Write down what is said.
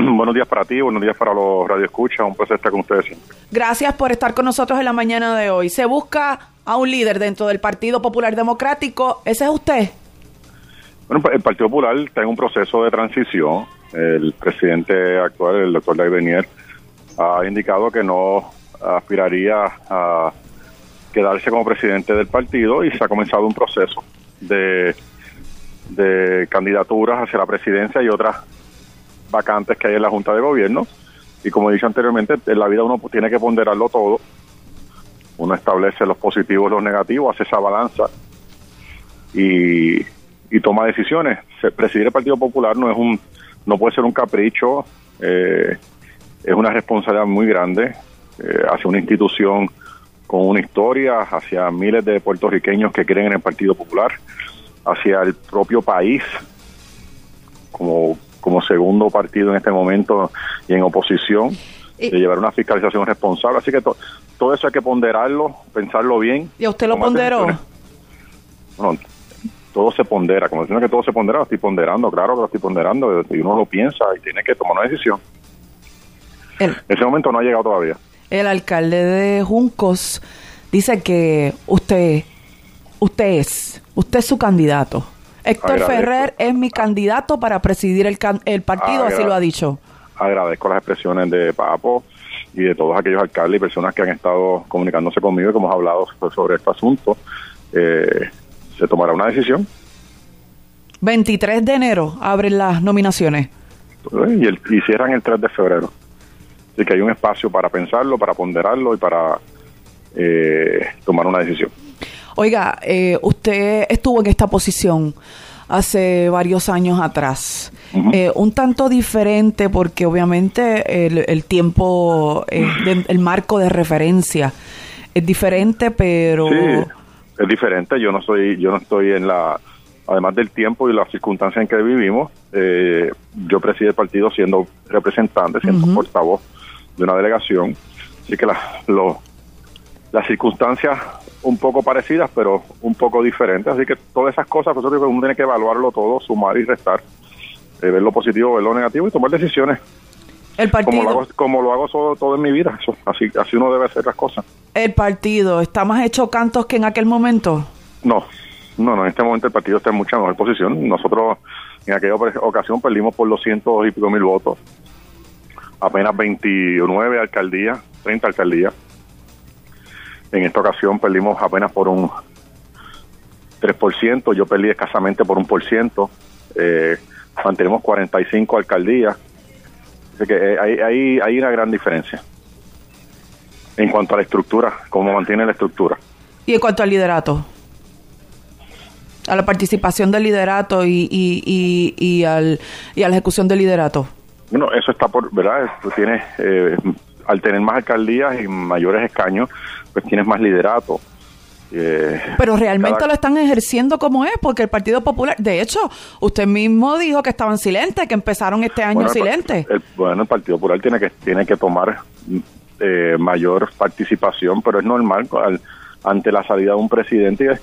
Buenos días para ti, buenos días para los radioescuchas, un placer estar con ustedes siempre. Gracias por estar con nosotros en la mañana de hoy. Se busca a un líder dentro del Partido Popular Democrático, ¿ese es usted? Bueno, el Partido Popular está en un proceso de transición. El presidente actual, el doctor David Bernier, ha indicado que no aspiraría a quedarse como presidente del partido y se ha comenzado un proceso de candidaturas hacia la presidencia y otras vacantes que hay en la Junta de Gobierno. Y como he dicho anteriormente, en la vida uno tiene que ponderarlo todo. Uno establece los positivos y los negativos, hace esa balanza y toma decisiones. Presidir el Partido Popular no puede ser un capricho, es una responsabilidad muy grande hacia una institución con una historia, hacia miles de puertorriqueños que creen en el Partido Popular, hacia el propio país como segundo partido en este momento y en oposición, de llevar una fiscalización responsable. Así que todo eso hay que ponderarlo, pensarlo bien. ¿Y a usted lo ponderó? Bueno, todo se pondera. Como diciendo que todo se pondera, lo estoy ponderando, claro que lo estoy ponderando, y uno lo piensa y tiene que tomar una decisión. Ese momento no ha llegado todavía. El alcalde de Juncos dice que usted es su candidato. Héctor Ferrer es mi candidato para presidir el partido, así lo ha dicho. Agradezco las expresiones de Papo y de todos aquellos alcaldes y personas que han estado comunicándose conmigo y que hemos hablado sobre este asunto. Se tomará una decisión. 23 de enero abren las nominaciones. Y cierran el 3 de febrero. Así que hay un espacio para pensarlo, para ponderarlo y para tomar una decisión. Oiga, usted estuvo en esta posición hace varios años atrás. Uh-huh. Un tanto diferente porque obviamente el tiempo, el marco de referencia es diferente, pero... Sí, es diferente. Yo no estoy en además del tiempo y las circunstancias en que vivimos, yo presidí el partido siendo representante, siendo uh-huh. portavoz de una delegación. Así que las circunstancias un poco parecidas, pero un poco diferentes. Así que todas esas cosas, pues, uno tiene que evaluarlo todo, sumar y restar, ver lo positivo, ver lo negativo y tomar decisiones. El partido, como lo hago todo en mi vida. Así uno debe hacer las cosas. ¿El partido está más hecho cantos que en aquel momento? No, en este momento el partido está en mucha mejor posición. Nosotros en aquella ocasión perdimos por los 100 y pico mil votos. Apenas 29 alcaldías, 30 alcaldías. En esta ocasión perdimos apenas por un 3%, yo perdí escasamente por 1%, mantenemos 45 alcaldías, así que hay una gran diferencia en cuanto a la estructura, cómo mantiene la estructura. ¿Y en cuanto al liderato? A la participación del liderato y a la ejecución del liderato. Bueno, eso está ¿verdad? Tú tienes, al tener más alcaldías y mayores escaños, pues tienes más liderato. Pero realmente lo están ejerciendo como es, porque el Partido Popular, de hecho, usted mismo dijo que estaban silentes, que empezaron este año silentes. El Partido Popular tiene que tomar mayor participación, pero es normal ante la salida de un presidente